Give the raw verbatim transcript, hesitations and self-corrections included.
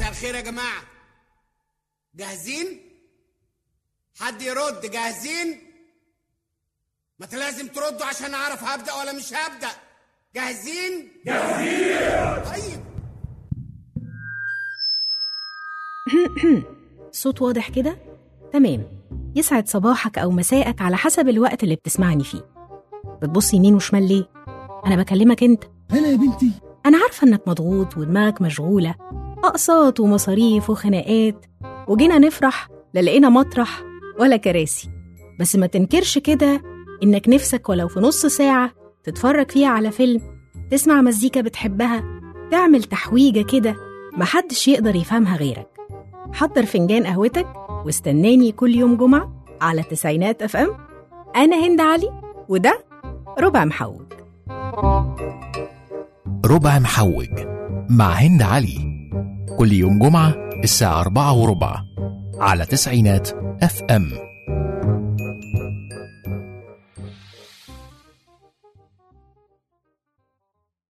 مساء الخير يا جماعة، جاهزين؟ حد يرد؟ جاهزين؟ ما لازم تردوا عشان اعرف هبدأ ولا مش هبدأ. جاهزين؟ جاهزين. طيب. صوت واضح كده؟ تمام. يسعد صباحك أو مساءك على حسب الوقت اللي بتسمعني فيه. بتبص يمين وشمال ليه؟ أنا بكلمك أنت. أنا يا بنتي. أنا عارفة إنك مضغوط ودماغك مشغولة، أقساط ومصاريف وخناقات، وجينا نفرح لا لقينا مطرح ولا كراسي. بس ما تنكرش كده إنك نفسك ولو في نص ساعة تتفرج فيها على فيلم، تسمع مزيكا بتحبها، تعمل تحويجة كده محدش يقدر يفهمها غيرك. حضر فنجان قهوتك واستناني كل يوم جمعة على تسعينات اف ام. أنا هند علي وده ربع محوج. ربع محوج مع هند علي كل يوم جمعة الساعة أربعة وربع على تسعينات اف ام.